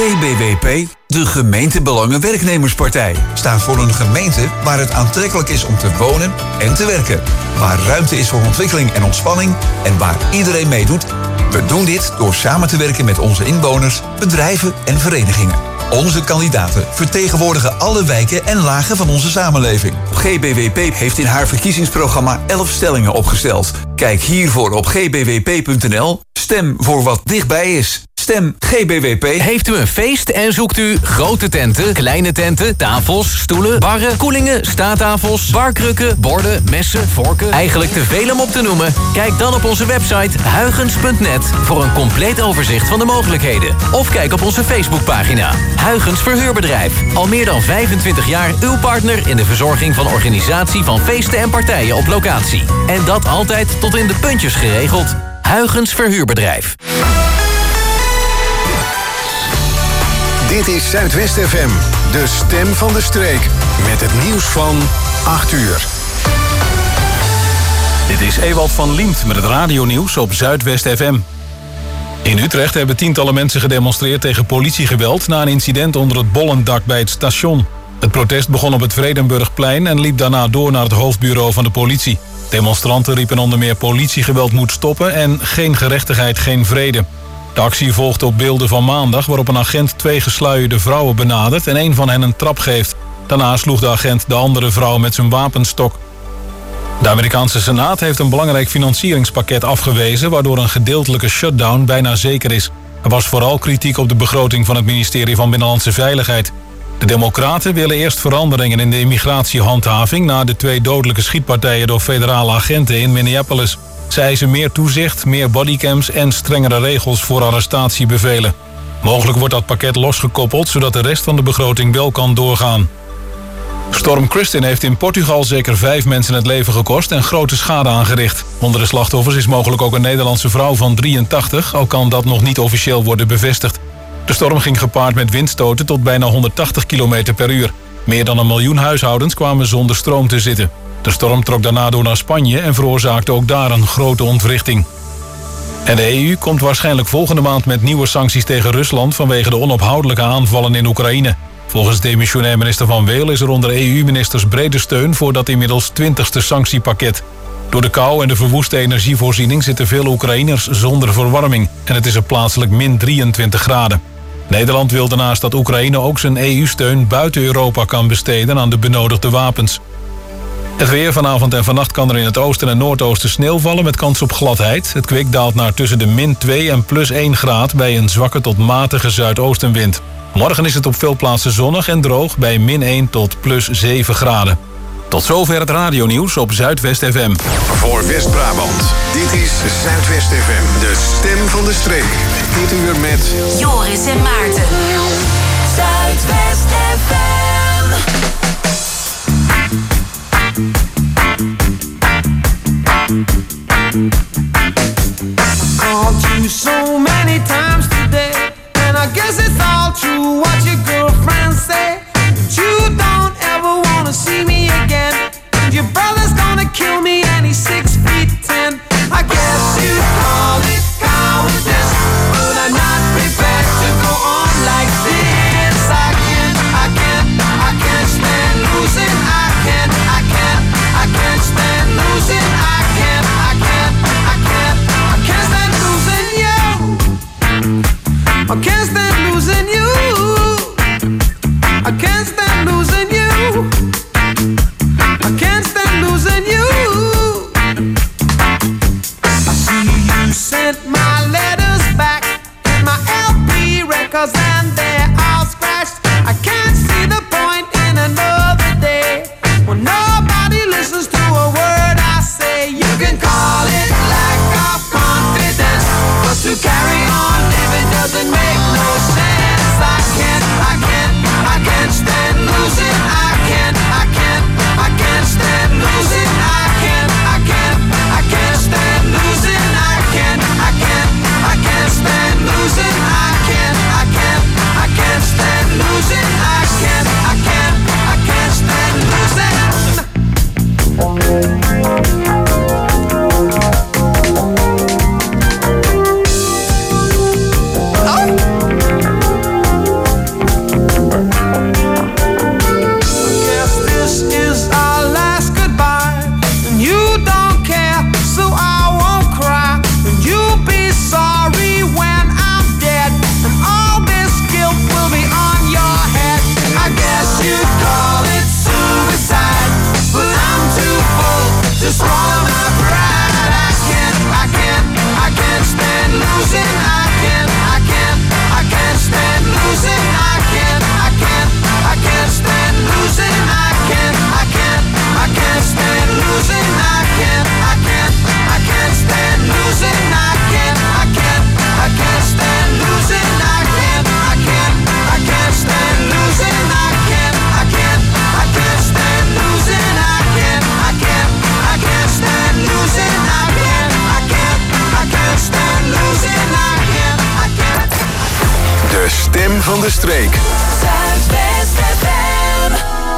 GBWP, de Gemeentebelangen-werknemerspartij, staat voor een gemeente waar het aantrekkelijk is om te wonen en te werken. Waar ruimte is voor ontwikkeling en ontspanning en waar iedereen meedoet. We doen dit door samen te werken met onze inwoners, bedrijven en verenigingen. Onze kandidaten vertegenwoordigen alle wijken en lagen van onze samenleving. GBWP heeft in haar verkiezingsprogramma 11 stellingen opgesteld. Kijk hiervoor op gbwp.nl. Stem voor wat dichtbij is. Stem GBWP. Heeft u een feest en zoekt u grote tenten, kleine tenten, tafels, stoelen, barren, koelingen, staattafels, barkrukken, borden, messen, vorken? Eigenlijk te veel om op te noemen? Kijk dan op onze website huygens.net voor een compleet overzicht van de mogelijkheden. Of kijk op onze Facebookpagina. Huygens Verhuurbedrijf. Al meer dan 25 jaar uw partner in de verzorging van organisatie van feesten en partijen op locatie. En dat altijd tot in de puntjes geregeld. Huygens Verhuurbedrijf. Dit is Zuidwest FM, de stem van de streek. Met het nieuws van 8 uur. Dit is Ewald van Liemt met het radionieuws op Zuidwest FM. In Utrecht hebben tientallen mensen gedemonstreerd tegen politiegeweld na een incident onder het bollendak bij het station. Het protest begon op het Vredenburgplein en liep daarna door naar het hoofdbureau van de politie. Demonstranten riepen onder meer politiegeweld moet stoppen en geen gerechtigheid, geen vrede. De actie volgde op beelden van maandag waarop een agent 2 gesluierde vrouwen benadert en een van hen een trap geeft. Daarna sloeg de agent de andere vrouw met zijn wapenstok. De Amerikaanse Senaat heeft een belangrijk financieringspakket afgewezen waardoor een gedeeltelijke shutdown bijna zeker is. Er was vooral kritiek op de begroting van het ministerie van Binnenlandse Veiligheid. De Democraten willen eerst veranderingen in de immigratiehandhaving na de 2 dodelijke schietpartijen door federale agenten in Minneapolis. Ze eisen meer toezicht, meer bodycams en strengere regels voor arrestatiebevelen. Mogelijk wordt dat pakket losgekoppeld zodat de rest van de begroting wel kan doorgaan. Storm Kristin heeft in Portugal zeker 5 mensen het leven gekost en grote schade aangericht. Onder de slachtoffers is mogelijk ook een Nederlandse vrouw van 83, al kan dat nog niet officieel worden bevestigd. De storm ging gepaard met windstoten tot bijna 180 km per uur. Meer dan 1 miljoen huishoudens kwamen zonder stroom te zitten. De storm trok daarna door naar Spanje en veroorzaakte ook daar een grote ontwrichting. En de EU komt waarschijnlijk volgende maand met nieuwe sancties tegen Rusland vanwege de onophoudelijke aanvallen in Oekraïne. Volgens demissionair minister Van Weel is er onder EU-ministers brede steun voor dat inmiddels 20e sanctiepakket. Door de kou en de verwoeste energievoorziening zitten veel Oekraïners zonder verwarming en het is er plaatselijk min 23 graden. Nederland wil daarnaast dat Oekraïne ook zijn EU-steun buiten Europa kan besteden aan de benodigde wapens. Het weer vanavond en vannacht kan er in het oosten en noordoosten sneeuw vallen met kans op gladheid. Het kwik daalt naar tussen de min 2 en plus 1 graad bij een zwakke tot matige zuidoostenwind. Morgen is het op veel plaatsen zonnig en droog bij min 1 tot plus 7 graden. Tot zover het radionieuws op Zuidwest FM. Voor West-Brabant, dit is Zuidwest FM, de stem van de streek. Dit uur met Joris en Maarten. Zuidwest FM. Called you so many times today, and I guess it's all true what your girlfriends say. But you don't ever wanna see me again, and your brother's gonna kill me and he's 6'10". I guess you call it cowardice, but I'm not prepared to go on like this. I can't stand losing. I can't stand losing. I can't stand losing you. I can't stand losing you. I can't stand losing you. I can't stand losing you. I see you sent my letters back and my LP records and they're all scratched. I can't see the point in another day when nobody listens to a word I say. You can call it lack of confidence, but to carry on living doesn't make no sense. I can't stand losing. I can't stand losing. I can't stand losing. I can't stand losing. I can't stem van de streek. Zuidwest FM.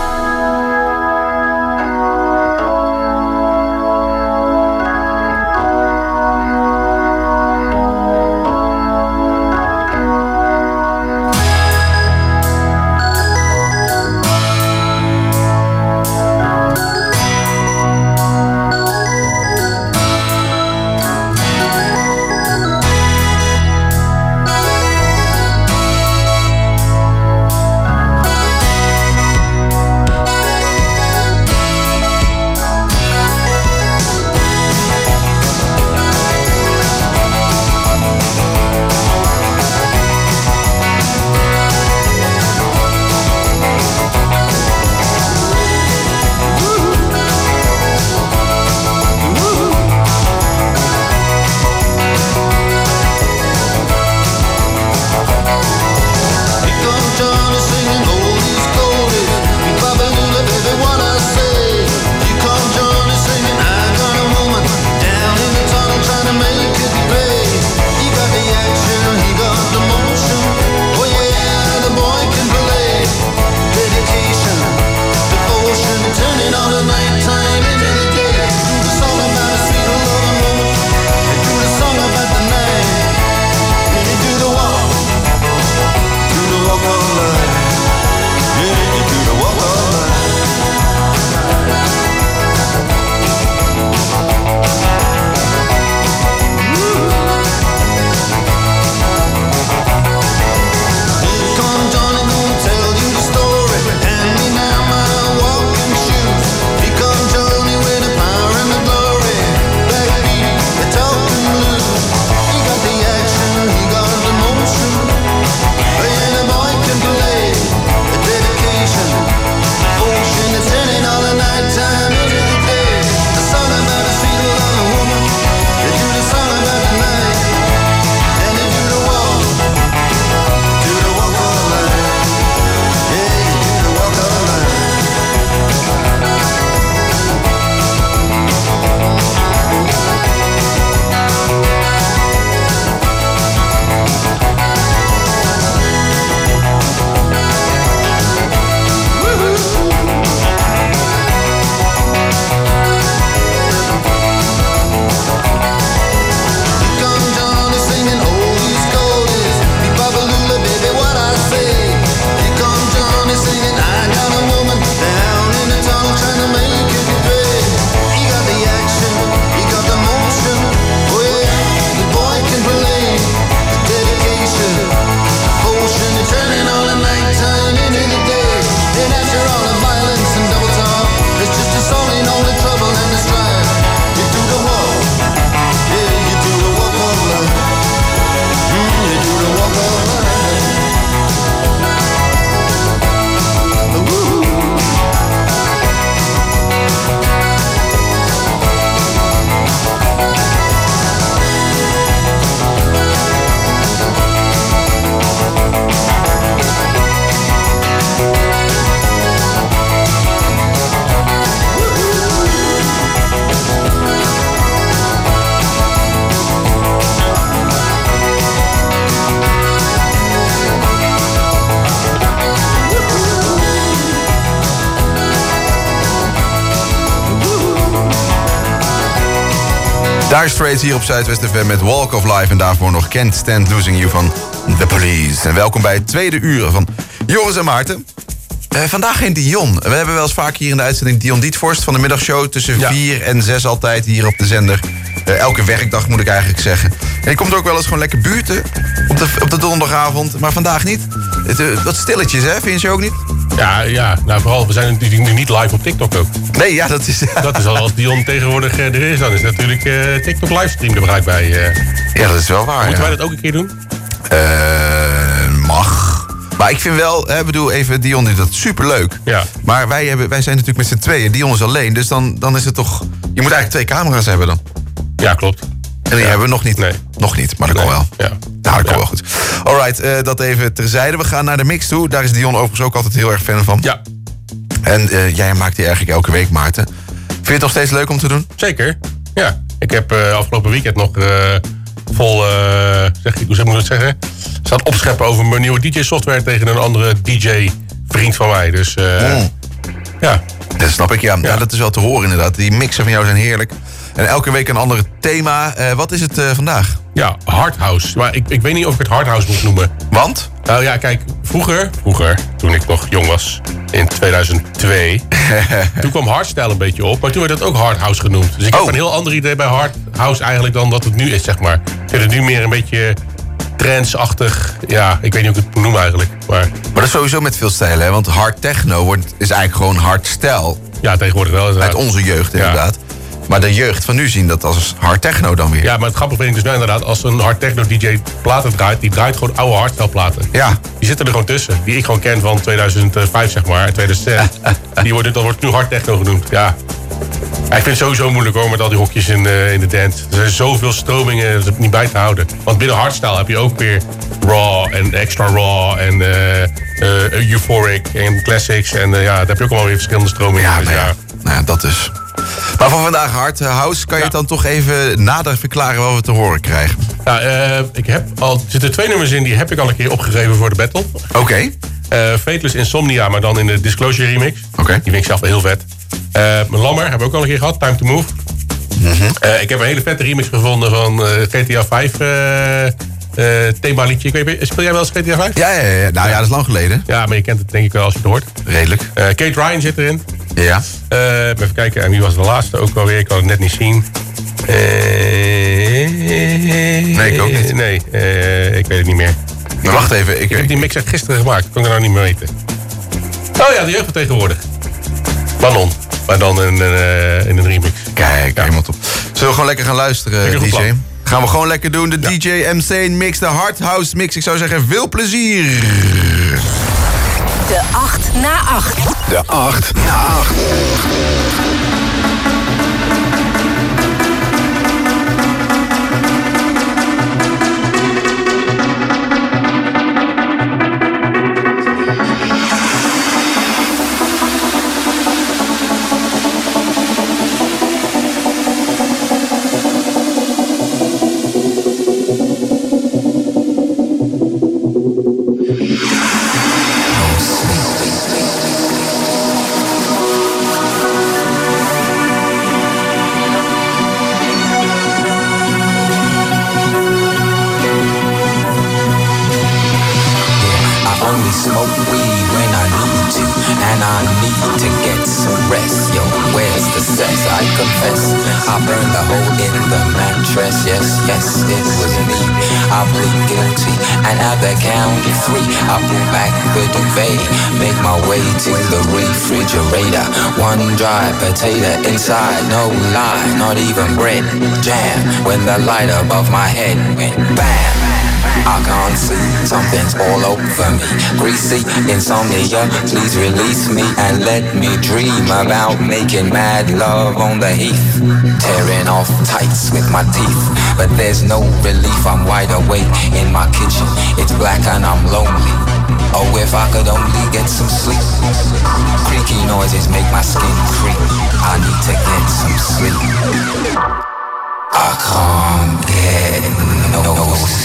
Dire Straits hier op Zuidwest FM met Walk of Life. En daarvoor nog Can't Stand Losing You van The Police. En welkom bij het tweede uur van Joris en Maarten. Vandaag geen Dion. We hebben wel eens vaak hier in de uitzending Dion Dietvorst van de middagshow. Tussen 4 en 6 altijd hier op de zender. Elke werkdag moet ik eigenlijk zeggen. En die komt ook wel eens gewoon lekker buurten op de donderdagavond. Maar vandaag niet. Wat stilletjes, hè? Vind je ook niet? Ja, nou vooral, we zijn natuurlijk nu niet live op TikTok ook. Nee, ja, dat is... Dat is al als Dion tegenwoordig er is, dan is natuurlijk TikTok livestream er bereikbaar. Ja, dat is wel waar. Moeten wij dat ook een keer doen? Mag. Maar ik vind wel, even Dion doet dat superleuk. Ja. Maar wij zijn natuurlijk met z'n tweeën. Dion is alleen, dus dan is het toch... Je moet eigenlijk 2 camera's hebben dan. Ja, klopt. En die hebben we nog niet. Nee. Nog niet, maar dat kan wel. Ja. Nou, dat kan wel goed. Alright, dat even terzijde. We gaan naar de mix toe. Daar is Dion overigens ook altijd heel erg fan van. Ja. En jij maakt die eigenlijk elke week, Maarten. Vind je het nog steeds leuk om te doen? Zeker, ja. Ik heb afgelopen weekend nog vol, hoe moet ik het zeggen? staat opscheppen over mijn nieuwe DJ-software tegen een andere DJ-vriend van mij. Dus ja. Dat snap ik, ja. Dat is wel te horen inderdaad. Die mixen van jou zijn heerlijk. En elke week een ander thema. Wat is het vandaag? Ja, hardhouse. Maar ik weet niet of ik het hardhouse moet noemen. Want? Nou ja, kijk, vroeger, toen ik nog jong was, in 2002... toen kwam hardstyle een beetje op, maar toen werd het ook hardhouse genoemd. Dus ik heb een heel ander idee bij hardhouse eigenlijk dan dat het nu is, zeg maar. Ik vind het nu meer een beetje trance-achtig. Ja, ik weet niet hoe ik het moet noemen eigenlijk. Maar dat is sowieso met veel stijlen, hè? Want hard techno is eigenlijk gewoon hardstyle. Ja, tegenwoordig wel. Inderdaad. Uit onze jeugd inderdaad. Ja. Maar de jeugd van nu zien dat als hard techno dan weer. Ja, maar het grappige vind ik dus wel inderdaad, als een hard techno DJ platen draait, die draait gewoon oude hardstyle platen. Ja. Die zitten er gewoon tussen. Die ik gewoon ken van 2005, zeg maar, 2006. Dat wordt nu hard techno genoemd. Ja. Ik vind het sowieso moeilijk hoor, met al die hokjes in de dance. Er zijn zoveel stromingen, dat is niet bij te houden. Want binnen hardstyle heb je ook weer raw en extra raw en euphoric en classics. En daar heb je ook allemaal weer verschillende stromingen. Ja, dus nou ja, dat is. Maar voor vandaag hardhouse, kan je het dan toch even nader verklaren wat we te horen krijgen? Nou, er zitten 2 nummers in, die heb ik al een keer opgegeven voor de battle. Oké. Fateless Insomnia, maar dan in de Disclosure remix. Oké. Die vind ik zelf heel vet. Mijn Lammer hebben we ook al een keer gehad, Time to Move. Ik heb een hele vette remix gevonden van GTA 5 themaliedje. Speel jij wel eens GTA 5? Ja. Nou ja, dat is lang geleden. Ja, maar je kent het denk ik wel als je het hoort. Redelijk. Kate Ryan zit erin. Ja. Even kijken, en wie was de laatste ook alweer? Ik kan het net niet zien. Nee, ik ook niet. Nee, ik weet het niet meer. Maar wacht even. Ik heb die mix echt gisteren gemaakt. Ik kon er nou niet meer weten. Oh ja, de jeugd van tegenwoordig. Manon. Maar dan in een remix. Kijk, helemaal top. Zullen we gewoon lekker gaan luisteren, DJ? Plan. Gaan we gewoon lekker doen. De DJ MC mix, de hardhouse mix. Ik zou zeggen, veel plezier. De 8 na 8. De 8 na 8. Smoke weed when I need to, and I need to get some rest. Yo, where's the sex? I confess, I burned a hole in the mattress. Yes, it was me. I plead guilty, and at the count of 3, I pull back the duvet, make my way to the refrigerator. 1 dry potato inside, no lie, not even bread. Jam when the light above my head went bam. I can't see, something's all over me. Greasy insomnia, please release me and let me dream about making mad love on the heath. Tearing off tights with my teeth, but there's no relief. I'm wide awake in my kitchen, it's black and I'm lonely. Oh, if I could only get some sleep. Creaky noises make my skin creep. I need to get some sleep. I can't get no sleep.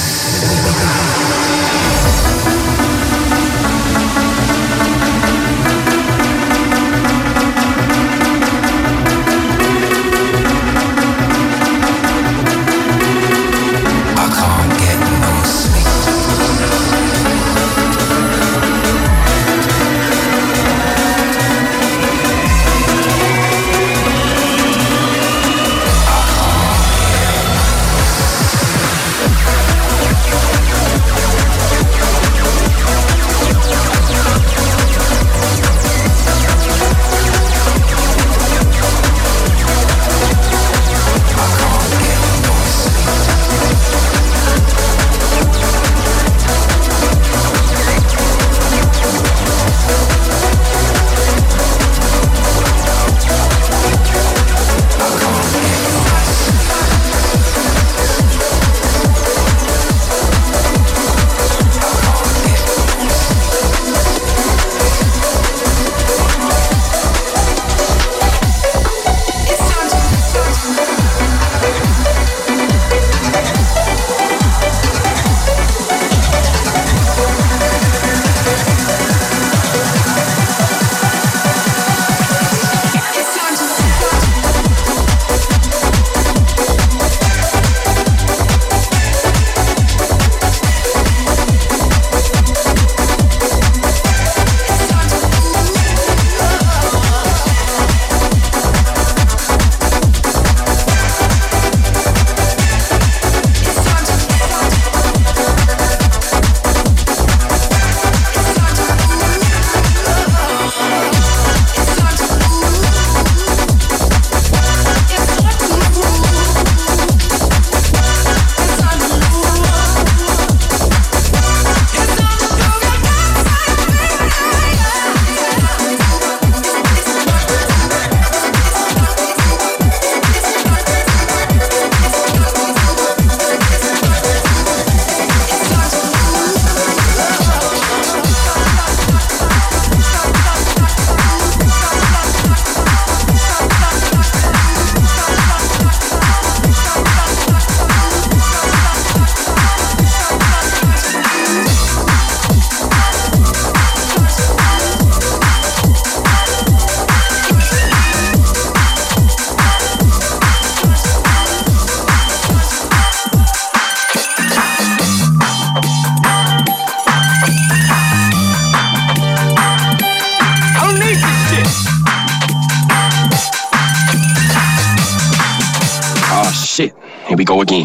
here we go again.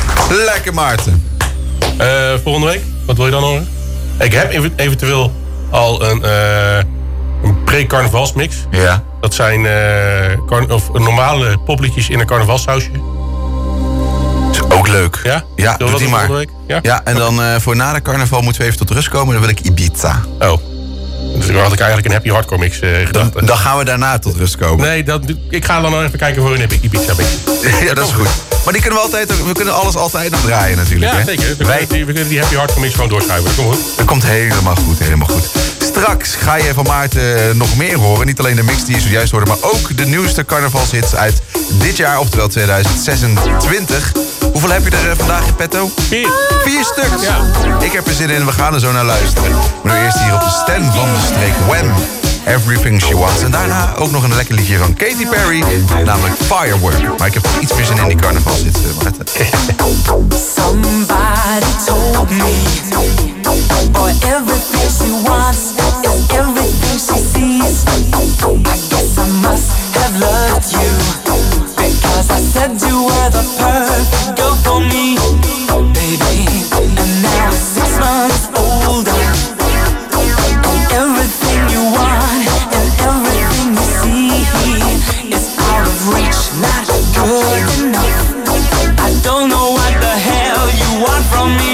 Lekker, Maarten. Volgende week, wat wil je dan horen? Ik heb eventueel al een pre-carnavalsmix. Ja. Dat zijn normale popliedjes in een carnavalsausje. Is ook leuk. Ja? Ja, doe die maar. Ja, en dan voor na de carnaval moeten we even tot rust komen. Dan wil ik Ibiza. Oh. Dus dan had ik eigenlijk een happy hardcore mix gedacht. Dan gaan we daarna tot rust komen. Nee, ik ga dan even kijken voor een Ibiza mix. Ja, dat is goed. Maar die kunnen we kunnen alles altijd nog draaien natuurlijk. Ja, hè? zeker. We kunnen die happy hardcore mix gewoon doorschuiven. Dat komt goed. Dat komt helemaal goed, helemaal goed. Straks ga je van Maarten nog meer horen. Niet alleen de mix die je zojuist hoorde, maar ook de nieuwste carnavalshits uit dit jaar, oftewel 2026. Hoeveel heb je er vandaag in petto? 4 stuks. Ja. Ik heb er zin in, we gaan er zo naar luisteren. Maar nu eerst hier op de stem van de streek Wham! Everything She Wants. En daarna ook nog een lekker liedje van Katy Perry, namelijk Firework. Maar ik heb iets meer zin in die carnavalshits, Maarten. Somebody told me, boy, everything she wants is everything she sees. I guess I must have loved you, because I said you were the perfect girl for me, baby. And now it's 6 months older, and everything you want and everything you see is out of reach, not good enough. I don't know what the hell you want from me.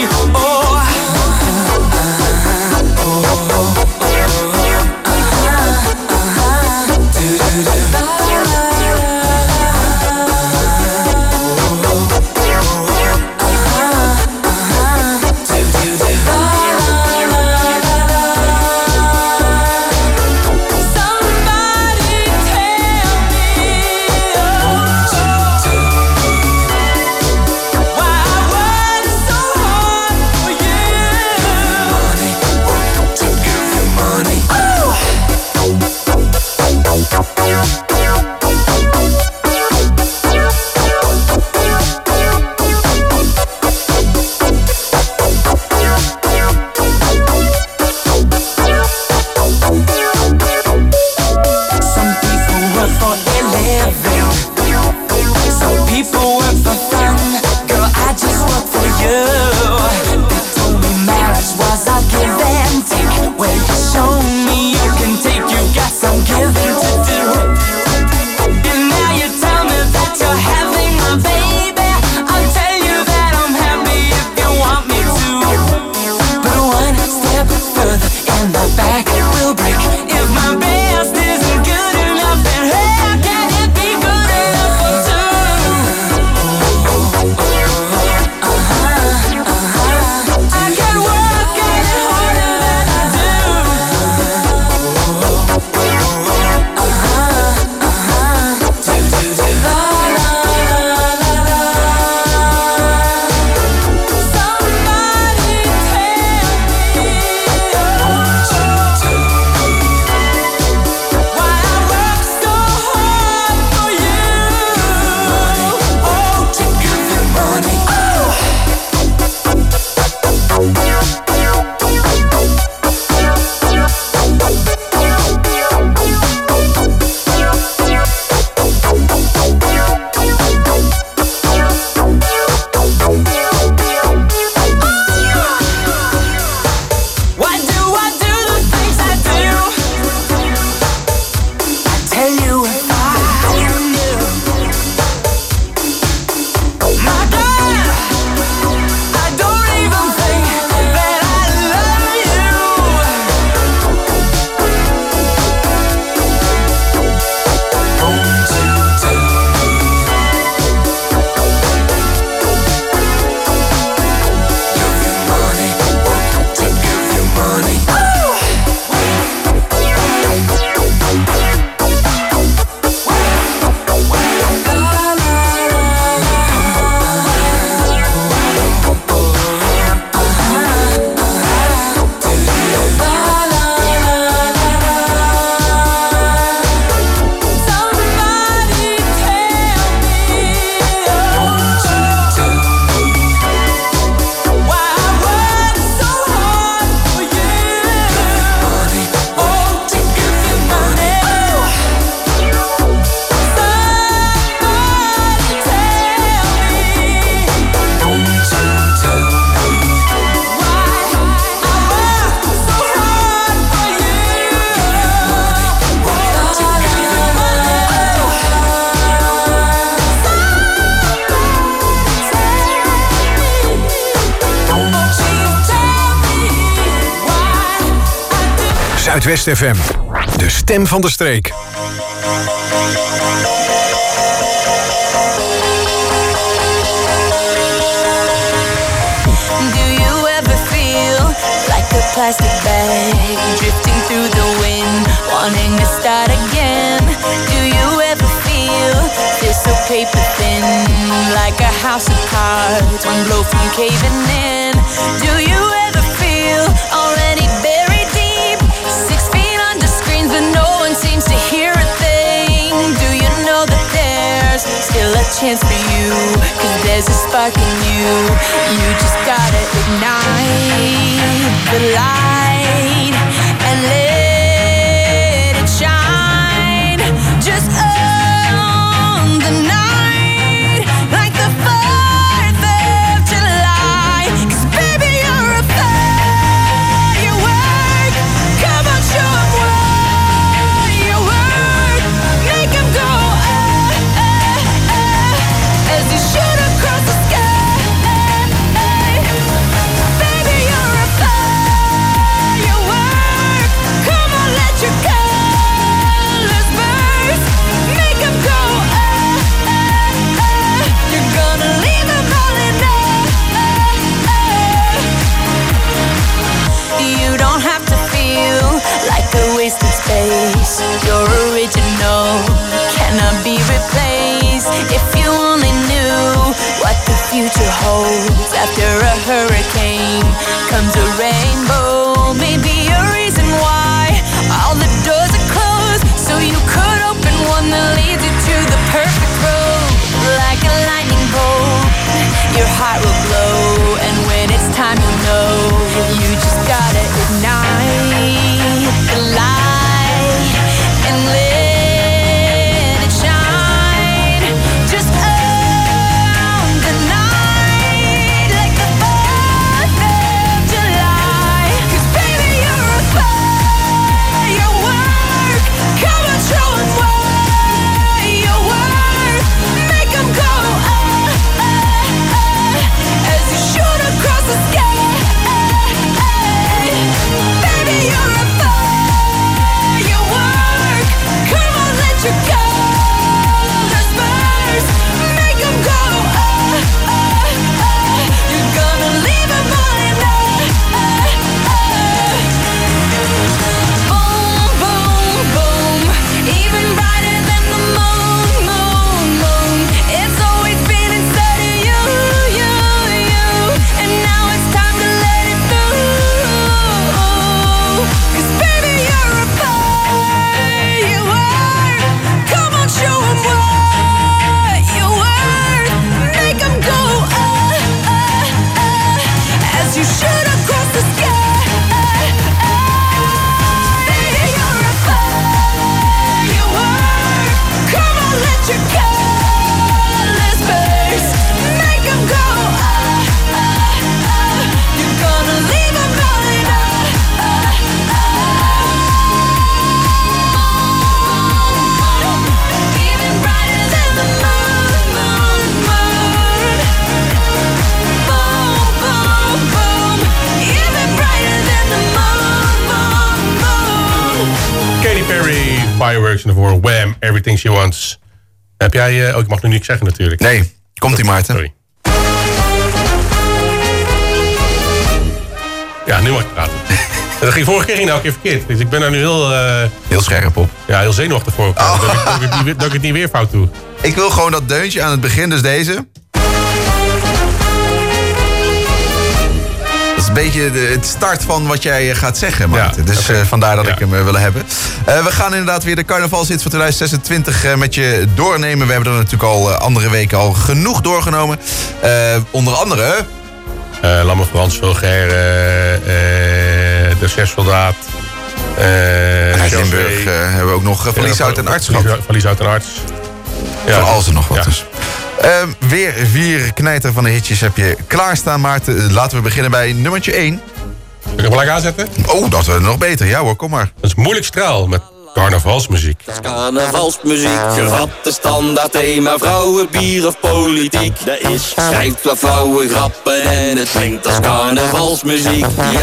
Zuidwest FM. De stem van de streek. Plastic bag drifting through the wind, wanting to start again. Do you ever feel this so paper thin, like a house of cards, one blow from caving in? Do you ever feel already buried deep, 6 feet under screens, but no one seems to hear a thing? Do you know that there's still a chance for you, 'cause there's a spark in you? You just gotta ignite the light and let it shine. Just own the night like the 4th of July. 'Cause baby, you're a firework. Come on, show 'em what you work. Make 'em go as you shoot across the sky. Baby, you're a firework. Come on, let your colors burst. Make 'em go You're gonna leave 'em all in You don't have to feel like a wasted space. You're original, cannot be replaced. If you only knew what the future holds. After a hurricane comes a rainbow. Maybe a reason why all the doors are closed, so you could open one that leads you to the perfect road. Like a lightning bolt, your heart will glow, and when it's time you'll know. You just gotta ignite the light and let it shine. Just own the night like the 4th of July. 'Cause baby, you're a firework. Come on, show 'em what you work. Make 'em go as you shoot across the sky. Baby, you're a firework. Come on, let your colors burst. Make 'em go You're gonna leave 'em all in Boom, boom, boom. Even brighter than the moon, moon, moon. It's always been inside of you, you, you. And now it's time to let it through. 'Cause baby, you're a firework. Come on, show 'em what you worth. Make 'em go as you shoot across the sky. Baby, you're a firework. Come on, let your colors burst. Make 'em go You're gonna leave 'em all in Even brighter than the moon, moon, moon. Boom, boom, boom. Even brighter than the moon, moon, moon. Katy Perry, Fireworks en voor Wham, Everything She Wants. Heb jij... ik mag nu niks zeggen natuurlijk. Nee, komt-ie Maarten. Sorry. Ja, nu mag ik praten. Dat ging vorige keer elke keer verkeerd. Dus ik ben daar nu heel... Heel scherp op. Ja, heel zenuwachtig voor. Dat ik het niet weer fout doe. Ik wil gewoon dat deuntje aan het begin, dus deze. Dat is een beetje het start van wat jij gaat zeggen, Maarten. Ja, dus vandaar dat ik hem wil hebben. We gaan inderdaad weer de carnavalshit van 2026 met je doornemen. We hebben er natuurlijk al andere weken al genoeg doorgenomen. Onder andere... Lamme Frans, Vulgaire, De Zessoldaat. Uit Limburg hebben we ook nog Van Lieshout en Arts gehad. Van Lieshout en Arts. Van alles en nog wat Ja. dus. Weer 4 knijter van de hitjes heb je klaarstaan, Maarten. Laten we beginnen bij nummertje 1. Wil ik hem gelijk aanzetten? Oh, dat is nog beter. Ja hoor, kom maar. Dat is Moeilijk Straal met Carnavalsmuziek. Carnavalsmuziek, ratten, standaard thema, vrouwen, bier of politiek. Schrijft wat flauwe grappen en het klinkt als carnavalsmuziek.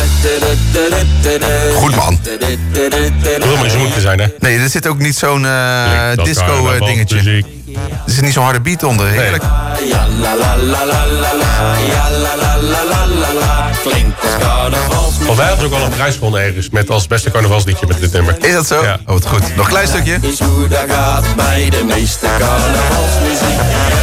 Goed, man. Wil maar zo moeten zijn, hè? Nee, er zit ook niet zo'n disco-dingetje. Er zit niet zo'n harde beat onder, heerlijk. Ja la la la la la la, ja la la la la la la, klinkt als carnavalsmuziek. Want wij hadden ook al een prijs gewonnen ergens met als beste carnavalsliedje met dit nummer. Is dat zo? Ja. Oh, wat goed. Nog een klein stukje. Is hoe dat gaat bij de meeste carnavalsmuziek.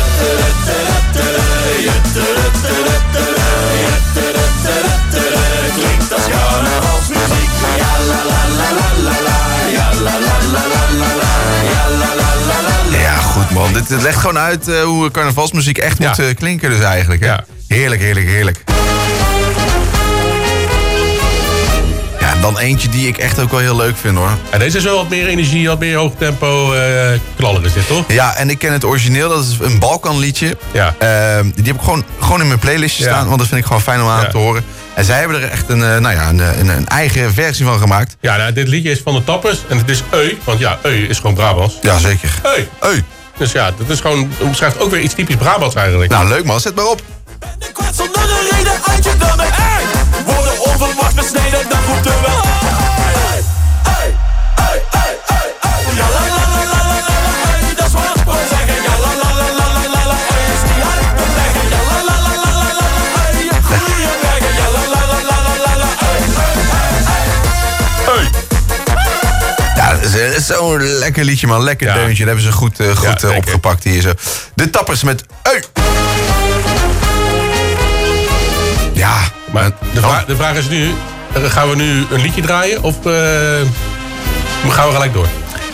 Klinkt als carnavalsmuziek. Ja la la la la la la, ja la la la la la la, ja la la la la. Ja, goed, man. Dit legt gewoon uit hoe carnavalsmuziek echt moet klinken dus eigenlijk. Hè? Ja. Heerlijk, heerlijk, heerlijk. Ja, dan eentje die ik echt ook wel heel leuk vind, hoor. En deze is wel wat meer energie, wat meer hoog tempo knallen is dit, toch? Ja, en ik ken het origineel. Dat is een Balkanliedje. Ja. Die heb ik gewoon in mijn playlistje staan. Want dat vind ik gewoon fijn om aan te horen. En zij hebben er echt een eigen versie van gemaakt. Ja, nou, dit liedje is van de Tappers. En het is Eu. Want ja, Eu is gewoon Brabants. Ja, zeker. Eu. Dus ja, dat is gewoon, omschrijft ook weer iets typisch Brabants eigenlijk. Nou, leuk man. Zet maar op. Ik kwart zonder een reden uit je dummen. Hey! Worden onverwacht besneden, dan roept er wel. Hey! Hey! Hey! Hey! Hey! Hey! Ja la la la la la la la. Hey! Dat is wat ik wil zeggen. Ja la la la la la la la. Hey! Is die uit te leggen. Ja la la la la la la la. Hey! Je goeie wegen. Ja la la la la la la la. Hey! Hey! Hey! Ja, dat is zo'n lekker liedje, man. Lekker deuntje. Dat hebben ze goed opgepakt hier zo. De Tappers met Eu. Ja, maar de vraag is nu, gaan we nu een liedje draaien of gaan we gelijk door?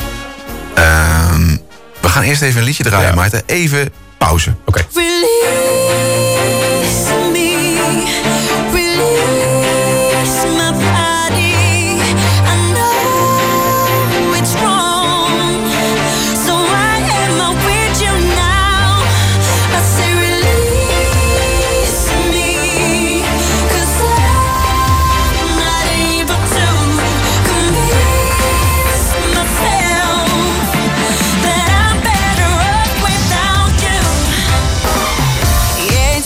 We gaan eerst even een liedje draaien, Maarten. Even pauze. Oké. Yeah.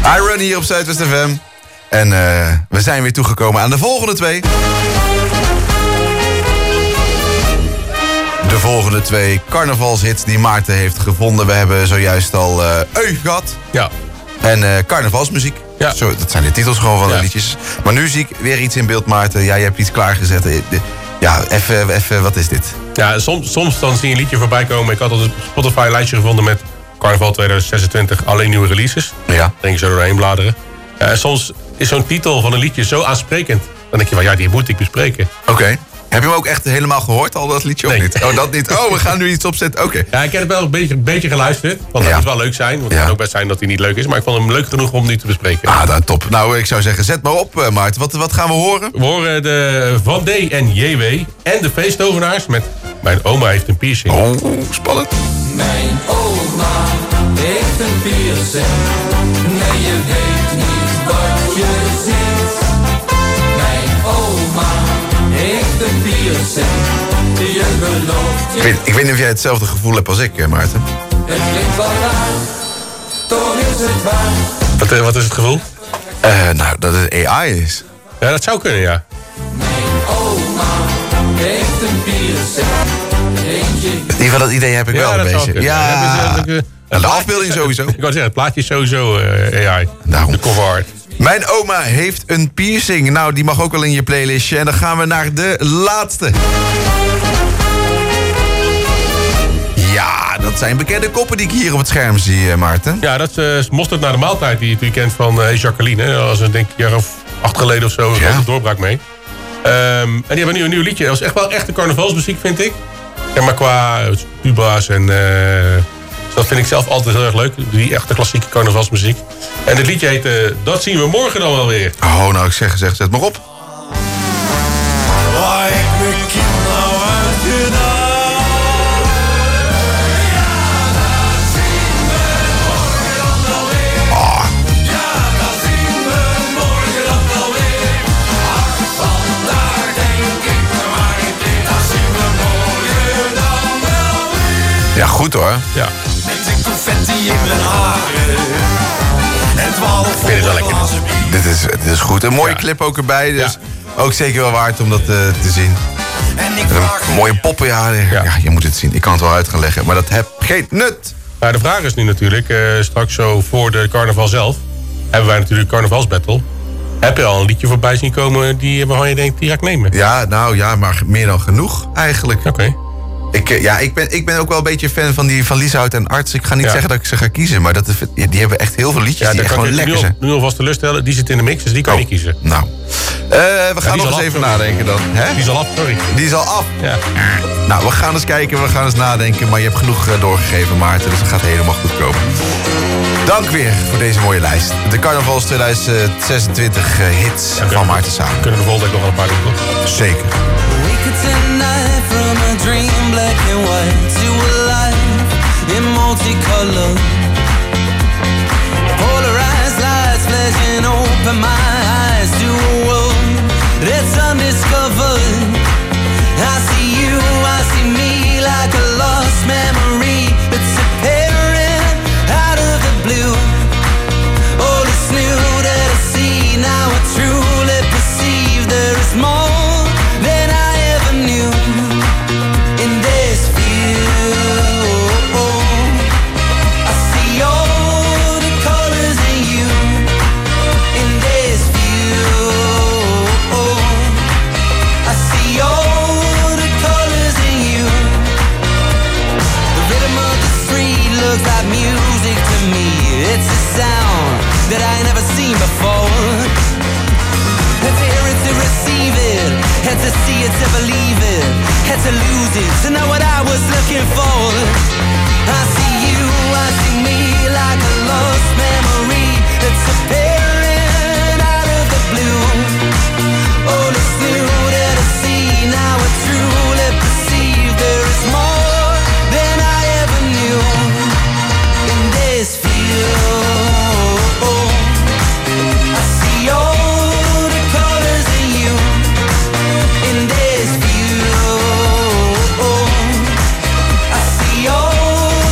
Iron hier op Zuidwest FM. En we zijn weer toegekomen aan de volgende 2. De volgende 2 carnavalshits die Maarten heeft gevonden. We hebben zojuist al gehad. Ja. En carnavalsmuziek. Ja. Zo, dat zijn de titels gewoon van de liedjes. Maar nu zie ik weer iets in beeld, Maarten. Ja, je hebt iets klaargezet. Ja, even, wat is dit? Ja, soms dan zie je een liedje voorbij komen. Ik had al een Spotify-lijstje gevonden met Carnaval 2026, alleen nieuwe releases. Ja. Dan denk je zo doorheen bladeren. En soms is zo'n titel van een liedje zo aansprekend. Dan denk je van, ja, die moet ik bespreken. Oké. Heb je hem ook echt helemaal gehoord, al dat liedje, of niet? Oh, dat niet. Oh, we gaan nu iets opzetten. Oké. Ja, ik heb het wel een beetje geluisterd. Want dat moet wel leuk zijn. Want het kan ook best zijn dat hij niet leuk is. Maar ik vond hem leuk genoeg om nu te bespreken. Ah, nou, top. Nou, ik zou zeggen, zet maar op, Maarten. Wat gaan we horen? We horen de Van D en JW en de Feesttovenaars met Mijn oma heeft een piercing. Oh, spannend. Mijn oma heeft een piercing. Nee, je weet niet wat je ziet. Mijn oma heeft een piercing. Je gelooft je. Ik weet niet of jij hetzelfde gevoel hebt als ik, Maarten. Het klinkt wel raar, toch is het waar. Wat is het gevoel? Nou, dat het AI is. Ja, dat zou kunnen, ja. Mijn oma heeft een piercing. In ieder geval dat idee heb ik wel een beetje. Ja, en de afbeelding sowieso. Ik wou zeggen, het plaatje is sowieso AI. Daarom. De cover art. Mijn oma heeft een piercing. Nou, die mag ook wel in je playlistje. En dan gaan we naar de laatste. Ja, dat zijn bekende koppen die ik hier op het scherm zie, Maarten. Ja, dat is Mosterd naar de maaltijd die je natuurlijk kent van Jacqueline. Dat was denk ik een jaar of 8 geleden of zo. Een doorbraak mee. En die hebben nu een nieuw liedje. Dat is echt wel echte carnavalsmuziek, vind ik. En maar qua tuba's en... dat vind ik zelf altijd heel erg leuk. Die echte klassieke carnavalsmuziek. En het liedje heet Dat zien we morgen dan wel weer. Oh, nou ik zeg, zet maar op. Waar ik mijn kind nou uitgedaan. Ja, dat zien we morgen dan wel weer. Ja, dat zien we morgen dan wel weer. Ach, vandaag denk ik maar in dit. Dat zien we morgen dan wel weer. Ja, goed hoor. Ja. Met een confetti in mijn haren. En 12 vind het wel lekker. Dit is goed. Een mooie clip ook erbij. Dus ook zeker wel waard om dat te zien. En ik vraag mooie poppen, ja, je moet het zien. Ik kan het wel uit gaan leggen, maar dat heeft geen nut. Nou, de vraag is nu natuurlijk, straks zo voor de carnaval zelf... hebben wij natuurlijk carnavalsbattle. Heb je al een liedje voorbij zien komen waarvan je denkt, die ga ik nemen? Ja, nou ja, maar meer dan genoeg eigenlijk. Oké. Ik ben ook wel een beetje fan van Lieshout en Arts. Ik ga niet zeggen dat ik ze ga kiezen, maar die hebben echt heel veel liedjes die echt gewoon lekker zijn. Nu alvast teleurstellen, die zit in de mix, dus die kan je niet kiezen. Nou, we gaan nog eens even nadenken dan. Hè? Die is al af, sorry. Die is al af? Ja. Nou, we gaan eens kijken, we gaan eens nadenken. Maar je hebt genoeg doorgegeven, Maarten, dus het gaat helemaal goed komen. Dank weer voor deze mooie lijst. De Carnavals 2026 hits van Maarten Samen. Kunnen we volgende week nog wel een paar doen, toch? Zeker. From a dream, black and white, to a life in multicolor. Polarized lights flashing open my eyes to a world that's undiscovered. I see you, I see me like a lost memory that's appearing out of the blue. All is new that I see, now I truly perceive there is more than I ever knew. In this view, I see all the colors in you. In this view, I see all the colors in you. The rhythm of the street looks like music to me. It's a sound that I ain't never seen before. Had to hear it to receive it, had to see it to believe it, had to lose it to know what I was looking for. I see you, I see me like a lost memory that's appearing out of the blue. All is new that I see, now I truly perceive there is more than I ever knew. In this view, I see all the colors in you. In this view, I see all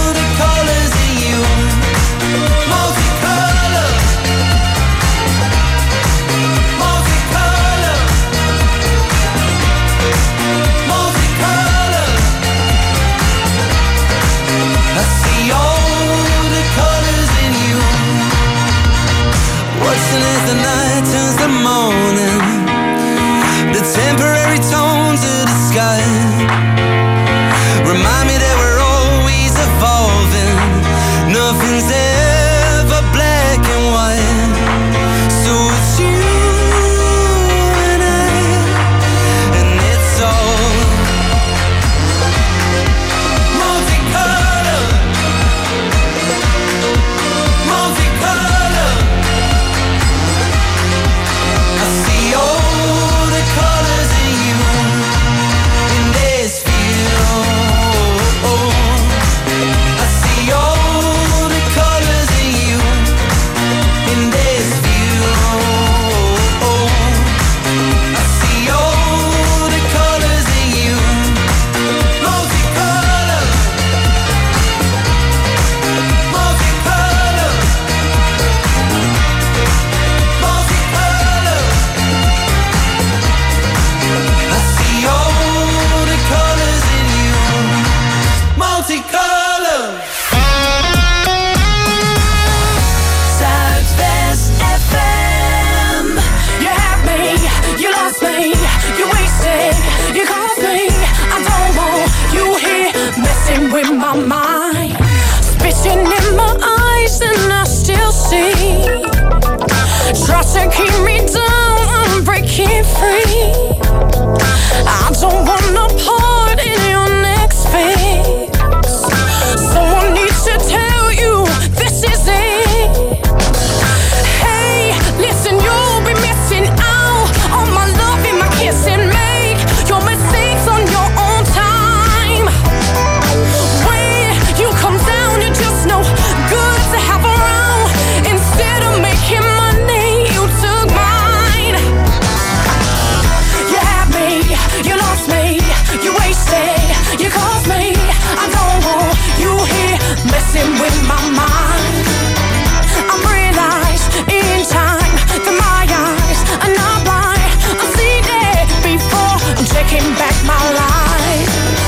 try to keep me down, I'm breaking free. I don't wanna part in your next fix. Someone needs to tell you this is it. Hey, listen, you'll be missing out on my love and my kiss and make your mistakes on your own time. When you come down, you're just no good to have around. Instead of making money, you took mine. You had me, you lost me, you wasted, you caused me. I don't want you here messing with my mind. I realized in time that my eyes are not blind. I see that before I'm taking back my life.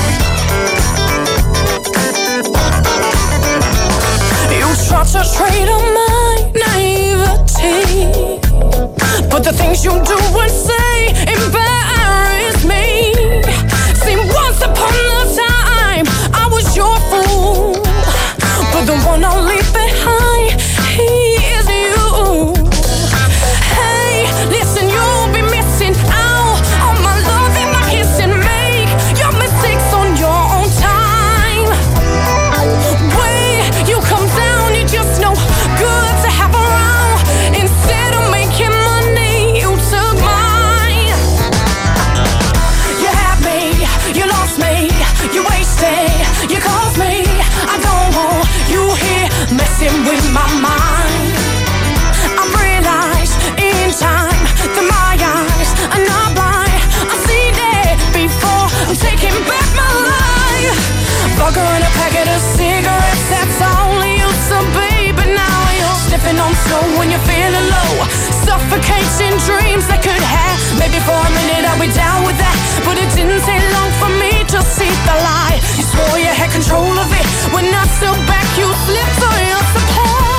You tried to trade on my naivety, but the things you do and say embarrass me. See, once upon a time I was your fool, but the one I'll leave behind, he is you. Hey, listen, you'll be missing out on my love and my kiss and make your mistakes on your own time. When you come down, you're just no good to have around. Instead of making money, you took mine. You had me, you lost me, you wasted, you caused me. I don't want you here messing with my mind. I realized in time that my eyes are not blind. I see that before I'm taking back my life. Burger and a packet of cigarettes, that's all you used to be. But now you're sniffing on snow when you're feeling low. Suffocating dreams that could have. Maybe for a minute I'll be down with that, but it didn't take long for me to see the light. You swore you had control of it. When I stood back, you slipped on your supply.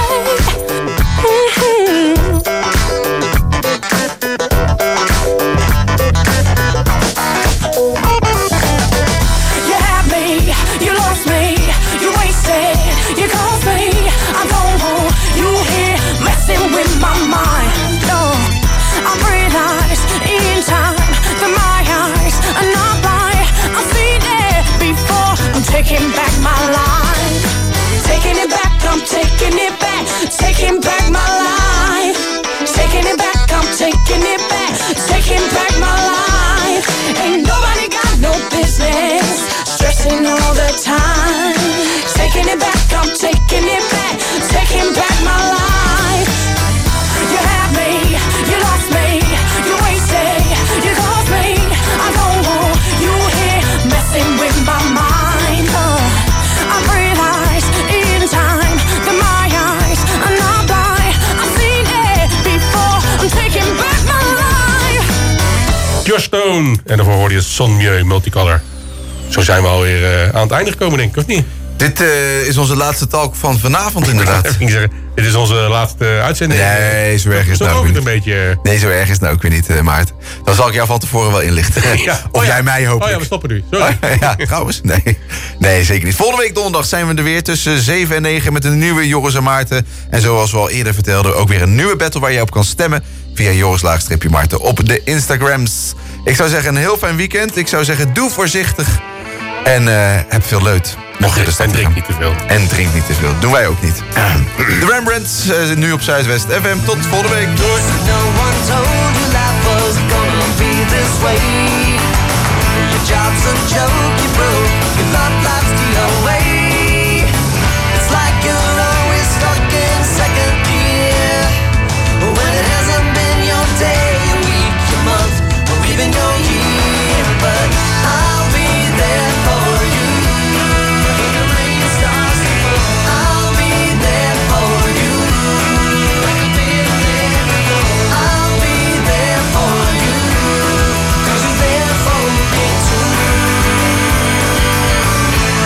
You had me, you lost me, you wasted, you caused me. I don't want you here messing with my mind. No, I realized in time that my eyes are not blind. I see that before I'm taking back my life. Taking it back, I'm taking it back. Taking back my life. Taking it back, I'm taking it back. Taking back my life. Ain't nobody got no business stressing all the time. Taking it back, I'm taking it back. Taking back my life. You had me, you lost me, you wasted, you caused me. I don't want you here messing with my mind. I realized in time that my eyes are not blind. I've seen it before, I'm taking back my life. Josh Stone. En daarvoor hoorde je Son Mieux, Multicolor. Zo zijn we alweer aan het einde gekomen, denk ik, of niet? Dit is onze laatste talk van vanavond, inderdaad. Ik ging zeggen, dit is onze laatste uitzending. Nee, zo erg is het nou ook niet. niet. Nee, zo erg is het nou ook weer niet, Maart. Dan zal ik jou van tevoren wel inlichten. Ja. Of jij mij hopelijk. Oh ja, we stoppen nu. Sorry. Ja, trouwens. Nee, zeker niet. Volgende week donderdag zijn we er weer tussen 7 en 9 met een nieuwe Joris en Maarten. En zoals we al eerder vertelden, ook weer een nieuwe battle waar je op kan stemmen via Joris-Maarten op de Instagrams. Ik zou zeggen, een heel fijn weekend. Ik zou zeggen, doe voorzichtig. En heb veel leut. Mocht je de stad en drink niet te veel. En drink niet te veel. Doen wij ook niet. De Rembrandts, nu op Zuidwest FM. Tot volgende week. No one told you life was gonna be this way. Your job's a joke, you broke. Your love life's the away. It's like you're always stuck in second gear. When it hasn't been your day, your week, your month, or even your year. But I'll be there for you. When the rain starts to fall, I'll be there for you. I'll be there for you. 'Cause you're there for me too.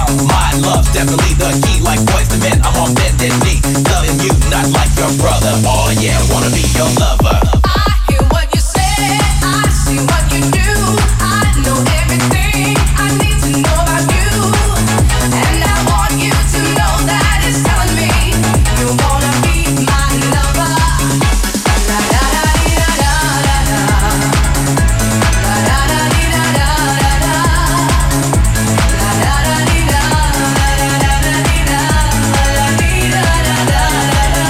My love, definitely the key. Like Boyz II Men, I'm on bended knee, loving you not like your brother. Oh yeah, wanna be your lover. I hear what you say, I see what you do. I know everything I need to know about you, and I want you to know that it's telling me you wanna be my lover. La da da dee da da da da. La da da dee da da da da. La da da dee da da da da dee da. La dee da da da da da.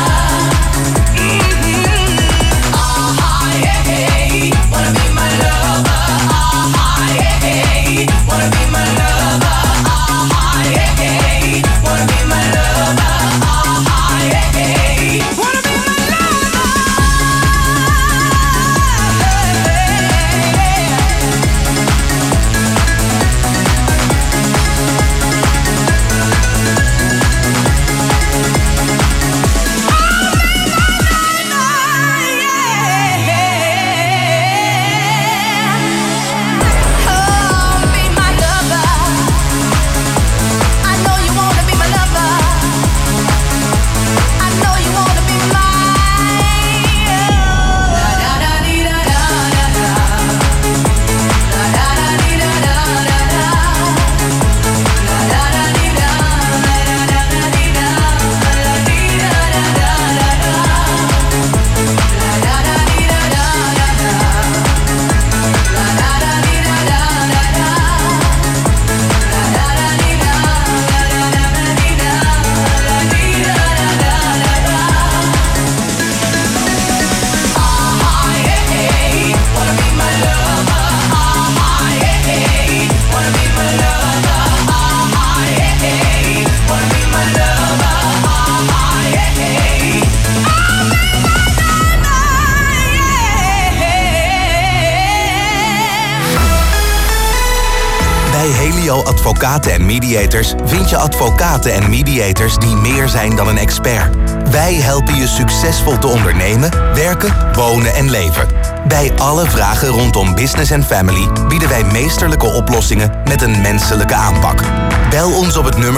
Yeah, hey, wanna be my lover. Yeah, hey, wanna be my lover. Yeah, hey, wanna be my lover. Yeah, hey, wanna be my lover. Oh, be my lover. I know you wanna be my lover. I know you wanna be mine. La da da dee da da da da. La da da dee da da da da. La da da dee da da da da dee da. La dee da da da da da. La da da dee da da da da. La da da dee da da da da. La da da dee da da da da dee da. La dee da da da da da. Yeah, hey, wanna be my lover. Yeah, hey, wanna be my lover. Yeah, hey, wanna be my lover. Yeah, hey. Bij Helio Advocaten en Mediators vind je advocaten en mediators die meer zijn dan een expert. Wij helpen je succesvol te ondernemen, werken, wonen en leven. Bij alle vragen rondom business en family bieden wij meesterlijke oplossingen met een menselijke aanpak. Bel ons op het nummer